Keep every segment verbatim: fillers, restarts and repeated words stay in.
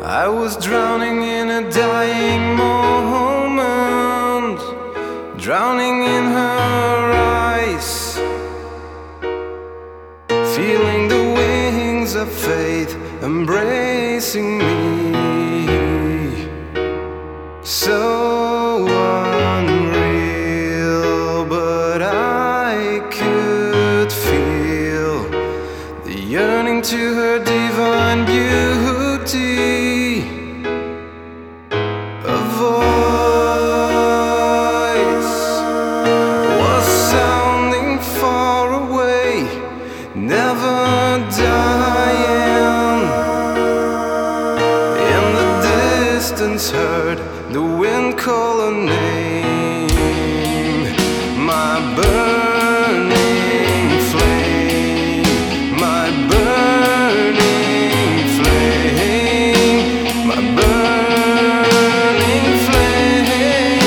I was drowning in a dying moment, drowning in her eyes, feeling the wings of faith embracing me. So unreal, but I could feel the yearning to her divine beauty. A voice was sounding far away, never dying. In the distance heard the wind call her name. My burning flame, my burning flame, my burning flame.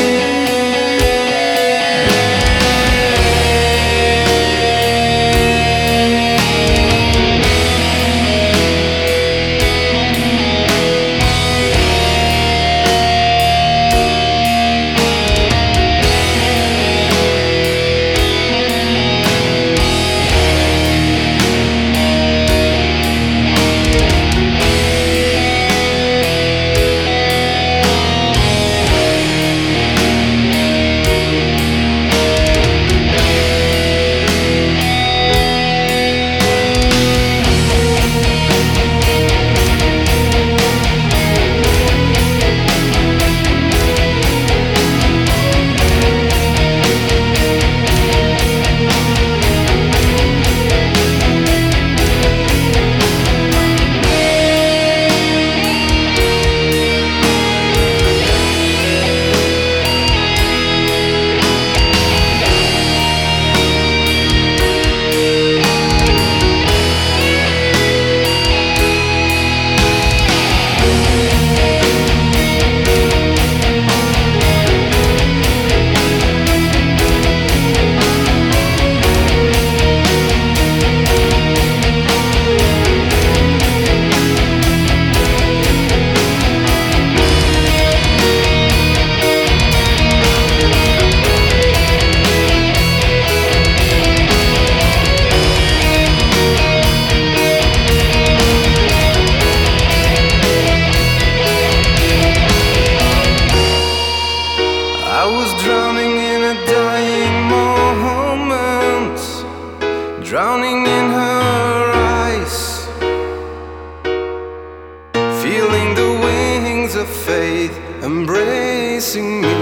I was drowning in a dying moment, drowning in her eyes, feeling the wings of faith embracing me.